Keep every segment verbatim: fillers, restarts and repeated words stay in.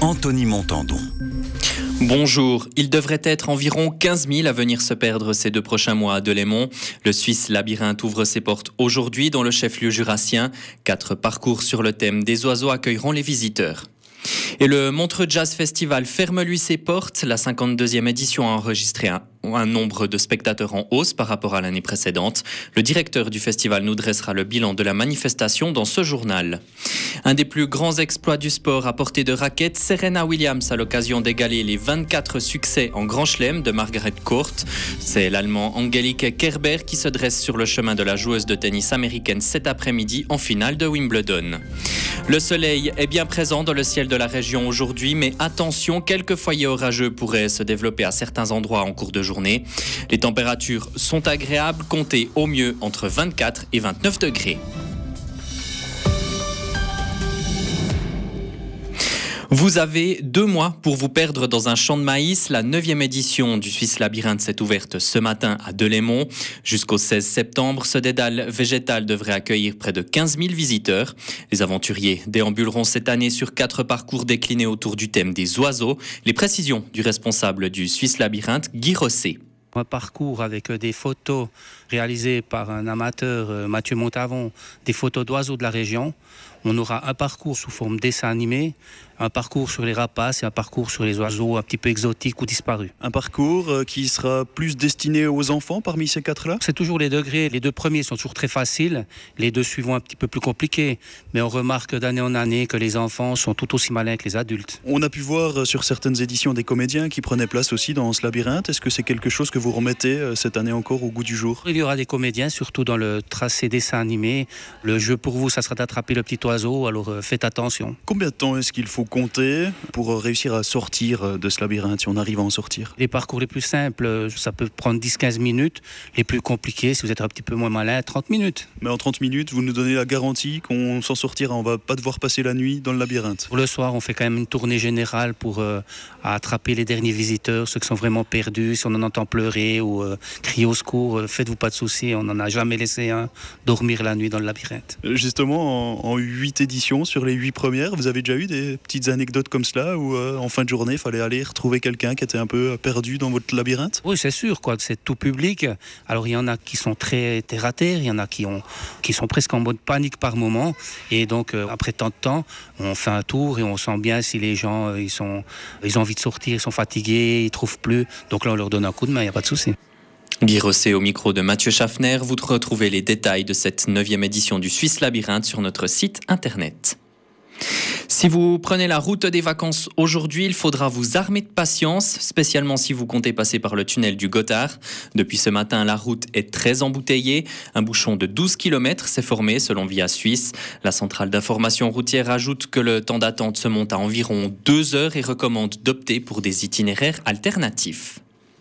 Anthony Montandon. Bonjour, il devrait être environ quinze mille à venir se perdre ces deux prochains mois à Delémont. Le Suisse Labyrinthe ouvre ses portes aujourd'hui dans le chef-lieu jurassien. Quatre parcours sur le thème des oiseaux accueilleront les visiteurs. Et le Montreux Jazz Festival ferme lui ses portes. La cinquante-deuxième édition a enregistré un, un nombre de spectateurs en hausse par rapport à l'année précédente. Le directeur du festival nous dressera le bilan de la manifestation dans ce journal. Un des plus grands exploits du sport à portée de raquette, Serena Williams à l'occasion d'égaler les vingt-quatre succès en Grand Chelem de Margaret Court. C'est l'Allemand Angelique Kerber qui se dresse sur le chemin de la joueuse de tennis américaine cet après-midi en finale de Wimbledon. Le soleil est bien présent dans le ciel de la région aujourd'hui, mais attention, quelques foyers orageux pourraient se développer à certains endroits en cours de journée. Les températures sont agréables, comptez au mieux entre vingt-quatre et vingt-neuf degrés. Vous avez deux mois pour vous perdre dans un champ de maïs. La neuvième édition du Suisse Labyrinthe s'est ouverte ce matin à Delémont. Jusqu'au seize septembre, ce dédale végétal devrait accueillir près de quinze mille visiteurs. Les aventuriers déambuleront cette année sur quatre parcours déclinés autour du thème des oiseaux. Les précisions du responsable du Suisse Labyrinthe, Guy Rosset. Un parcours avec des photos réalisées par un amateur, Mathieu Montavon, des photos d'oiseaux de la région. On aura un parcours sous forme dessin animé, un parcours sur les rapaces et un parcours sur les oiseaux un petit peu exotiques ou disparus. Un parcours qui sera plus destiné aux enfants parmi ces quatre-là ? C'est toujours les degrés. Les deux premiers sont toujours très faciles, les deux suivants un petit peu plus compliqués. Mais on remarque d'année en année que les enfants sont tout aussi malins que les adultes. On a pu voir sur certaines éditions des comédiens qui prenaient place aussi dans ce labyrinthe. Est-ce que c'est quelque chose que vous remettez cette année encore au goût du jour ? Il y aura des comédiens, surtout dans le tracé dessin animé. Le jeu pour vous, ça sera d'attraper le petit oiseau, alors euh, faites attention. Combien de temps est-ce qu'il faut compter pour réussir à sortir de ce labyrinthe, si on arrive à en sortir ? Les parcours les plus simples, ça peut prendre dix à quinze minutes. Les plus compliqués, si vous êtes un petit peu moins malin, trente minutes. Mais en trente minutes, vous nous donnez la garantie qu'on s'en sortira, on ne va pas devoir passer la nuit dans le labyrinthe ? Pour le soir, on fait quand même une tournée générale pour euh, attraper les derniers visiteurs, ceux qui sont vraiment perdus. Si on en entend pleurer ou euh, crier au secours, euh, faites-vous pas de soucis, on n'en a jamais laissé un dormir la nuit dans le labyrinthe. Justement, en, en huit éditions, sur les huit premières, vous avez déjà eu des petites anecdotes comme cela où euh, en fin de journée, il fallait aller retrouver quelqu'un qui était un peu perdu dans votre labyrinthe ? Oui, c'est sûr, quoi. C'est tout public. Alors, il y en a qui sont très terre à terre, il y en a qui, ont, qui sont presque en mode panique par moment. Et donc, euh, après tant de temps, on fait un tour et on sent bien si les gens euh, ils sont, ils ont envie de sortir, ils sont fatigués, ils ne trouvent plus. Donc là, on leur donne un coup de main, il n'y a pas de souci. Guy Rosset au micro de Mathieu Schaffner. Vous retrouvez les détails de cette neuvième édition du Suisse Labyrinthe sur notre site internet. Si vous prenez la route des vacances aujourd'hui, il faudra vous armer de patience, spécialement si vous comptez passer par le tunnel du Gothard. Depuis ce matin, la route est très embouteillée. Un bouchon de douze kilomètres s'est formé selon Via Suisse. La centrale d'information routière ajoute que le temps d'attente se monte à environ deux heures et recommande d'opter pour des itinéraires alternatifs.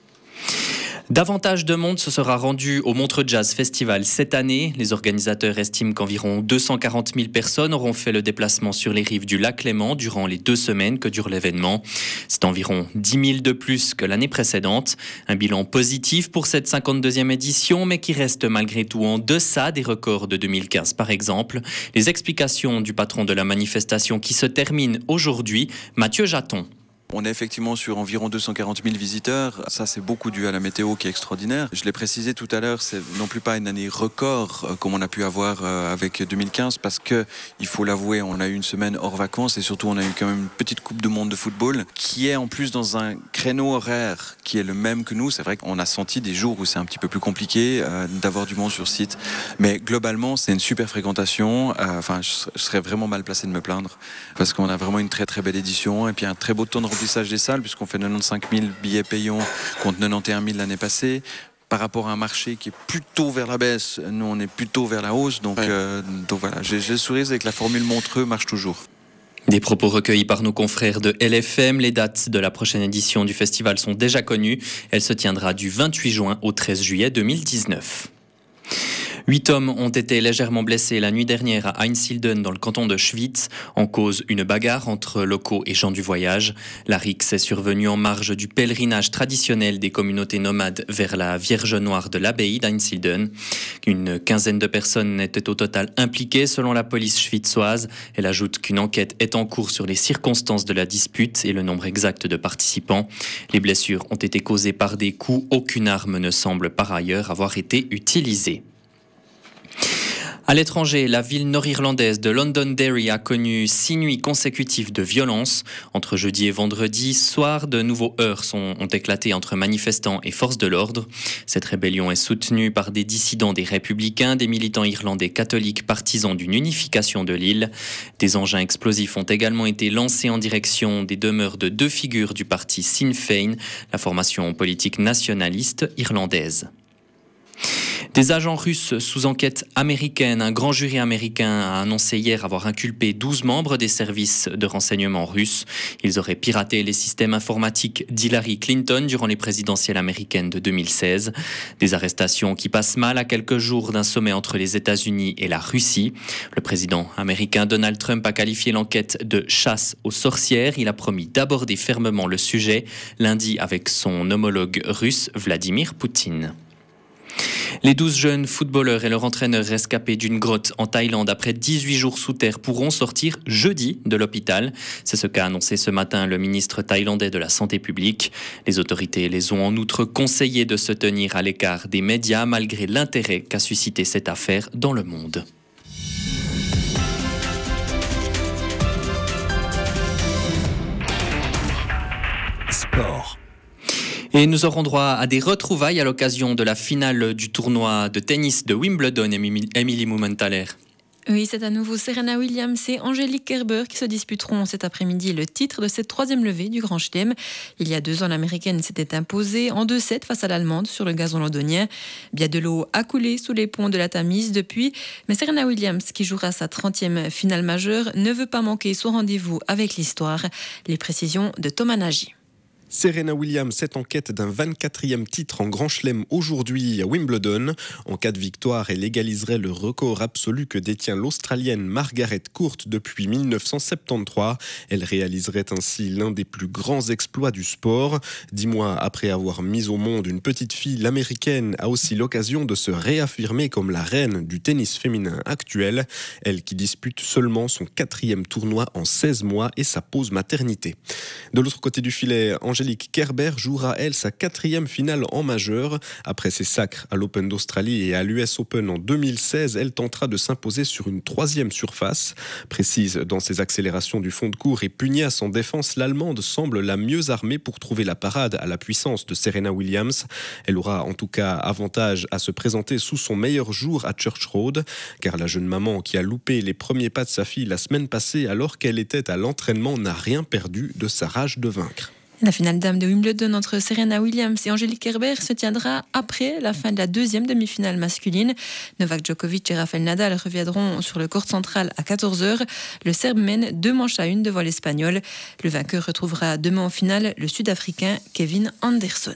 Davantage de monde se sera rendu au Montreux Jazz Festival cette année. Les organisateurs estiment qu'environ deux cent quarante mille personnes auront fait le déplacement sur les rives du lac Léman durant les deux semaines que dure l'événement. C'est environ dix mille de plus que l'année précédente. Un bilan positif pour cette cinquante-deuxième édition, mais qui reste malgré tout en deçà des records de deux mille quinze par exemple. Les explications du patron de la manifestation qui se termine aujourd'hui, Mathieu Jaton. On est effectivement sur environ deux cent quarante mille visiteurs. Ça, c'est beaucoup dû à la météo qui est extraordinaire. Je l'ai précisé tout à l'heure, c'est non plus pas une année record euh, comme on a pu avoir euh, avec deux mille quinze parce que, il faut l'avouer, on a eu une semaine hors vacances et surtout on a eu quand même une petite coupe de monde de football qui est en plus dans un créneau horaire qui est le même que nous. C'est vrai qu'on a senti des jours où c'est un petit peu plus compliqué euh, d'avoir du monde sur site. Mais globalement, c'est une super fréquentation. Euh, enfin, je, je serais vraiment mal placé de me plaindre parce qu'on a vraiment une très très belle édition et puis un très beau temps de des salles puisqu'on fait quatre-vingt-quinze mille billets payants contre quatre-vingt-onze mille l'année passée. Par rapport à un marché qui est plutôt vers la baisse, nous on est plutôt vers la hausse. Donc, ouais. euh, donc voilà, j'ai, j'ai le sourire avec la formule Montreux marche toujours. Des propos recueillis par nos confrères de L F M. Les dates de la prochaine édition du festival sont déjà connues. Elle se tiendra du vingt-huit juin au treize juillet deux mille dix-neuf. Huit hommes ont été légèrement blessés la nuit dernière à Einsiedeln dans le canton de Schwyz. En cause, une bagarre entre locaux et gens du voyage. La rixe est survenue en marge du pèlerinage traditionnel des communautés nomades vers la Vierge Noire de l'abbaye d'Einsiedeln. Une quinzaine de personnes étaient au total impliquées selon la police schwyzoise. Elle ajoute qu'une enquête est en cours sur les circonstances de la dispute et le nombre exact de participants. Les blessures ont été causées par des coups. Aucune arme ne semble par ailleurs avoir été utilisée. À l'étranger, la ville nord-irlandaise de Londonderry a connu six nuits consécutives de violence. Entre jeudi et vendredi soir, de nouveaux heurts sont, ont éclaté entre manifestants et forces de l'ordre. Cette rébellion est soutenue par des dissidents des Républicains, des militants irlandais catholiques partisans d'une unification de l'île. Des engins explosifs ont également été lancés en direction des demeures de deux figures du parti Sinn Féin, la formation politique nationaliste irlandaise. Des agents russes sous enquête américaine, un grand jury américain a annoncé hier avoir inculpé douze membres des services de renseignement russes. Ils auraient piraté les systèmes informatiques d'Hillary Clinton durant les présidentielles américaines de deux mille seize. Des arrestations qui passent mal à quelques jours d'un sommet entre les États-Unis et la Russie. Le président américain Donald Trump a qualifié l'enquête de chasse aux sorcières. Il a promis d'aborder fermement le sujet lundi avec son homologue russe Vladimir Poutine. Les douze jeunes footballeurs et leur entraîneur rescapés d'une grotte en Thaïlande après dix-huit jours sous terre pourront sortir jeudi de l'hôpital. C'est ce qu'a annoncé ce matin le ministre thaïlandais de la Santé publique. Les autorités les ont en outre conseillé de se tenir à l'écart des médias malgré l'intérêt qu'a suscité cette affaire dans le monde. Sport. Et nous aurons droit à des retrouvailles à l'occasion de la finale du tournoi de tennis de Wimbledon, Émilie Mumenthaler. Oui, c'est à nouveau Serena Williams et Angélique Kerber qui se disputeront cet après-midi le titre de cette troisième levée du Grand Chelem. Il y a deux ans, l'Américaine s'était imposée en deux sept face à l'Allemande sur le gazon londonien. Bien de l'eau a coulé sous les ponts de la Tamise depuis, mais Serena Williams, qui jouera sa trentième finale majeure, ne veut pas manquer son rendez-vous avec l'histoire. Les précisions de Thomas Nagy. Serena Williams est en quête d'un vingt-quatrième titre en Grand Chelem aujourd'hui à Wimbledon. En cas de victoire, elle égaliserait le record absolu que détient l'Australienne Margaret Court depuis mille neuf cent soixante-treize. Elle réaliserait ainsi l'un des plus grands exploits du sport. Dix mois après avoir mis au monde une petite fille, l'Américaine a aussi l'occasion de se réaffirmer comme la reine du tennis féminin actuel. Elle qui dispute seulement son quatrième tournoi en seize mois et sa pause maternité. De l'autre côté du filet, Angélique Kerber jouera, elle, sa quatrième finale en majeur. Après ses sacres à l'Open d'Australie et à l'U S Open en deux mille seize, elle tentera de s'imposer sur une troisième surface. Précise dans ses accélérations du fond de court et pugnace en défense, l'Allemande semble la mieux armée pour trouver la parade à la puissance de Serena Williams. Elle aura en tout cas avantage à se présenter sous son meilleur jour à Church Road, car la jeune maman qui a loupé les premiers pas de sa fille la semaine passée alors qu'elle était à l'entraînement n'a rien perdu de sa rage de vaincre. La finale dame de Wimbledon entre Serena Williams et Angélique Kerber se tiendra après la fin de la deuxième demi-finale masculine. Novak Djokovic et Rafael Nadal reviendront sur le court central à quatorze heures. Le Serbe mène deux manches à une devant l'Espagnol. Le vainqueur retrouvera demain en finale le Sud-Africain Kevin Anderson.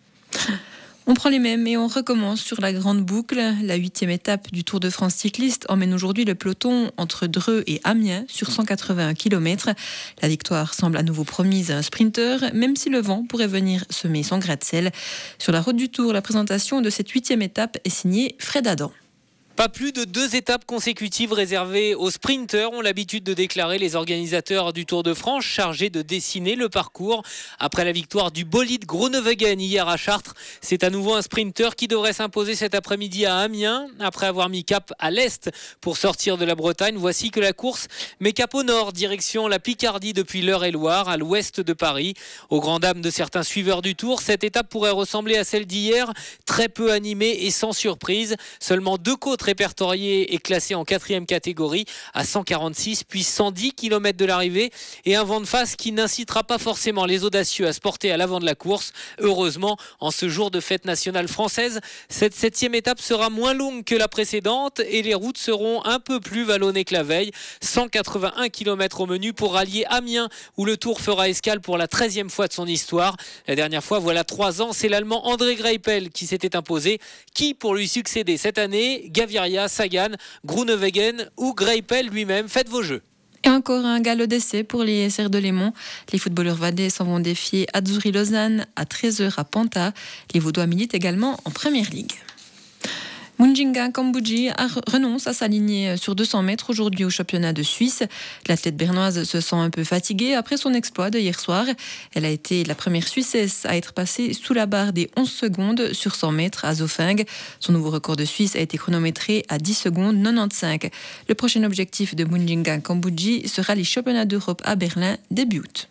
On prend les mêmes et on recommence sur la grande boucle. La huitième étape du Tour de France cycliste emmène aujourd'hui le peloton entre Dreux et Amiens sur cent quatre-vingt-un kilomètres. La victoire semble à nouveau promise à un sprinter, même si le vent pourrait venir semer son grain de sel. Sur la route du Tour, la présentation de cette huitième étape est signée Fred Adam. Pas plus de deux étapes consécutives réservées aux sprinteurs ont l'habitude de déclarer les organisateurs du Tour de France chargés de dessiner le parcours. Après la victoire du bolide Groenewegen hier à Chartres, c'est à nouveau un sprinter qui devrait s'imposer cet après-midi à Amiens. Après avoir mis cap à l'est pour sortir de la Bretagne, voici que la course met cap au nord, direction la Picardie depuis l'Eure-et-Loire, à l'ouest de Paris. Aux grandes dames de certains suiveurs du Tour, cette étape pourrait ressembler à celle d'hier, très peu animée et sans surprise. Seulement deux côtes répertorié et classé en quatrième catégorie à cent quarante-six puis cent dix kilomètres de l'arrivée et un vent de face qui n'incitera pas forcément les audacieux à se porter à l'avant de la course. Heureusement, en ce jour de fête nationale française, cette septième étape sera moins longue que la précédente et les routes seront un peu plus vallonnées que la veille. cent quatre-vingt-un kilomètres au menu pour rallier Amiens où le Tour fera escale pour la treizième fois de son histoire. La dernière fois, voilà trois ans, c'est l'Allemand André Greipel qui s'était imposé. Qui pour lui succéder cette année? Gaviria Gaviria, Sagan, Groenewegen ou Greipel lui-même. Faites vos jeux. Et encore un galop d'essai pour les S R de Lémont. Les footballeurs vadais s'en vont défier Azzurri Lausanne à treize heures à Panta. Les Vaudois militent également en Première Ligue. Mundinga Kamboudji renonce à s'aligner sur deux cents mètres aujourd'hui au championnat de Suisse. L'athlète bernoise se sent un peu fatiguée après son exploit de hier soir. Elle a été la première Suissesse à être passée sous la barre des onze secondes sur cent mètres à Zofing. Son nouveau record de Suisse a été chronométré à dix secondes quatre-vingt-quinze. Le prochain objectif de Mundinga Kamboudji sera les championnats d'Europe à Berlin début août.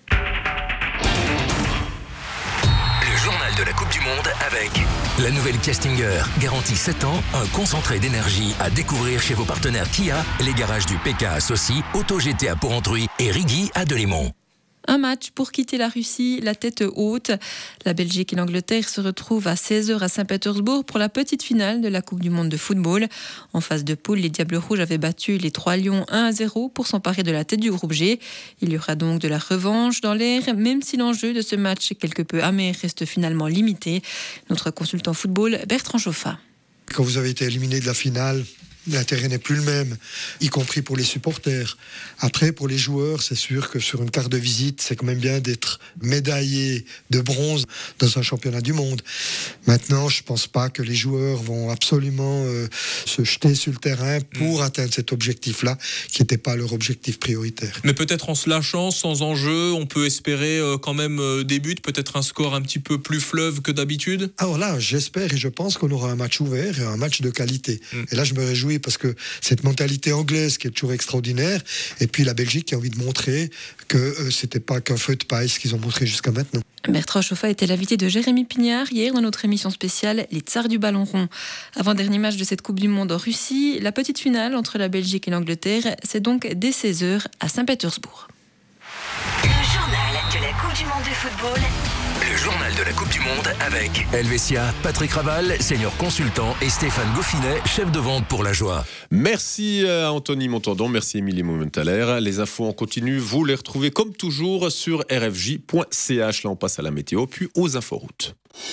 De la Coupe du Monde avec la nouvelle Kia Stinger, garantie sept ans, un concentré d'énergie à découvrir chez vos partenaires Kia, les garages du P K à Saucy, Auto G T à Porrentruy et Rigui à Delémont. Un match pour quitter la Russie, la tête haute. La Belgique et l'Angleterre se retrouvent à seize heures à Saint-Pétersbourg pour la petite finale de la Coupe du Monde de football. En phase de poule, les Diables Rouges avaient battu les Trois Lions un à zéro pour s'emparer de la tête du groupe G. Il y aura donc de la revanche dans l'air, même si l'enjeu de ce match quelque peu amer reste finalement limité. Notre consultant football, Bertrand Chauffat. Quand vous avez été éliminé de la finale, l'intérêt n'est plus le même, y compris pour les supporters. Après, pour les joueurs, c'est sûr que sur une carte de visite, c'est quand même bien d'être médaillé de bronze dans un championnat du monde. Maintenant, je ne pense pas que les joueurs vont absolument euh, se jeter sur le terrain pour mmh. atteindre cet objectif-là, qui n'était pas leur objectif prioritaire. Mais peut-être en se lâchant, sans enjeu, on peut espérer euh, quand même euh, des buts, peut-être un score un petit peu plus fleuve que d'habitude. Alors là, j'espère et je pense qu'on aura un match ouvert et un match de qualité. Mmh. Et là, je me réjouis parce que cette mentalité anglaise qui est toujours extraordinaire, et puis la Belgique qui a envie de montrer que euh, c'était pas qu'un feu de paille ce qu'ils ont montré jusqu'à maintenant. Bertrand Chauffat était l'invité de Jérémy Pignard hier dans notre émission spéciale Les Tsars du Ballon Rond. Avant-dernier match de cette Coupe du Monde en Russie, la petite finale entre la Belgique et l'Angleterre, c'est donc dès seize heures à Saint-Pétersbourg. Le journal de la Coupe du Monde de football. Le journal de la Coupe du Monde avec Helvetia, Patrick Raval, senior consultant et Stéphane Goffinet, chef de vente pour la joie. Merci à Anthony Montandon, merci Émilie Momentalaire. Les infos en continu, vous les retrouvez comme toujours sur r f j point c h. Là on passe à la météo, puis aux inforoutes.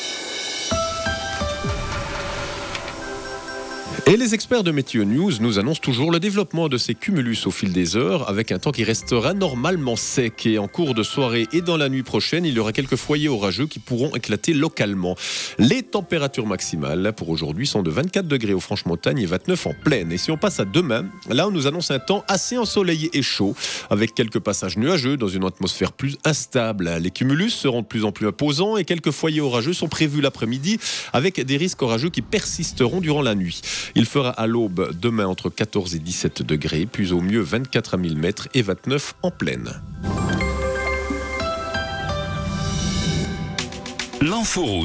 Et les experts de Météo News nous annoncent toujours le développement de ces cumulus au fil des heures, avec un temps qui restera normalement sec. Et en cours de soirée et dans la nuit prochaine, il y aura quelques foyers orageux qui pourront éclater localement. Les températures maximales pour aujourd'hui sont de vingt-quatre degrés au Franche-Montagne et vingt-neuf en plaine. Et si on passe à demain, là on nous annonce un temps assez ensoleillé et chaud, avec quelques passages nuageux dans une atmosphère plus instable. Les cumulus seront de plus en plus imposants et quelques foyers orageux sont prévus l'après-midi, avec des risques orageux qui persisteront durant la nuit. Il fera à l'aube demain entre quatorze et dix-sept degrés, puis au mieux vingt-quatre à mille mètres et vingt-neuf en plaine. L'inforoute.